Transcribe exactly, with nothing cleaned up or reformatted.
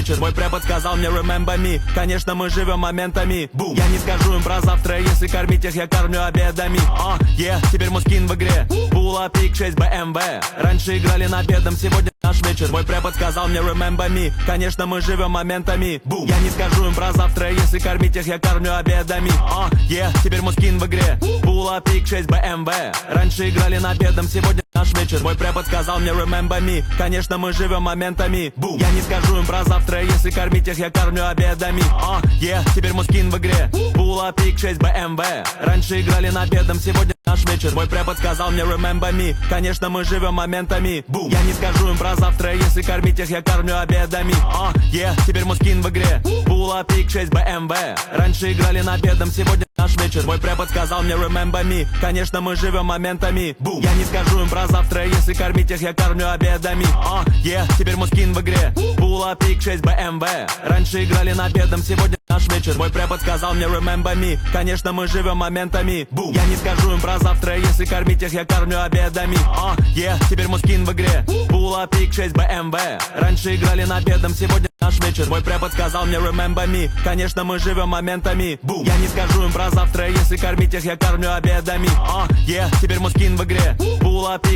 вечер. Мой препод сказал мне remember me. Конечно, мы живем моментами. Бум. Я не скажу им про завтра, если кормить их я кормлю обедами. А, е, теперь мой скин в игре. Була Пик шесть бэ эм вэ. Раньше играли над бедом, сегодня наш вечер. Мой препод сказал мне remember me. Конечно, мы живем моментами. Бум. Я не скажу им про завтра, если кормить их я кормлю обедами. А, е, теперь мой скин в игре. Була Пик шесть бэ эм вэ. Раньше играли над бедом, сегодня наш вечер. Мой препод сказал мне remember me. Конечно, мы живем моментами. Бум. Я не скажу им про завтра, если кормить их я кормлю обедами. А, е, теперь мой скин в игре. Була Пик шесть бэ эм вэ. Раньше играли над бедом, сегодня наш вечер. Мой препод сказал мне remember me. Конечно, мы живем моментами. Бум. Я не скажу им про завтра, если кормить их я кормлю обедами. А, е, теперь мой скин в игре. Була Пик шесть бэ эм вэ. Раньше играли над бедом, сегодня наш вечер. Мой препод сказал мне remember me. Конечно, мы живем моментами. Бум. Я не скажу им про завтра, если кормить их я кормлю обедами. А, е, теперь мой скин в игре. Була Пик шесть бэ эм вэ. Раньше играли над бедом, сегодня наш вечер. Мой препод сказал мне remember me. Конечно, мы живем моментами. Бум. Я не скажу им про завтра, если кормить их я кормлю обедами. А, е, теперь мой скин в игре. Була Пик шесть бэ эм вэ. Раньше играли над бедом, сегодня наш вечер. Мой препод сказал мне remember me. Конечно, мы живем моментами. Бум. Я не скажу им про завтра, если кормить их я кормлю обедами. А, е, теперь мой скин в игре. Була Пик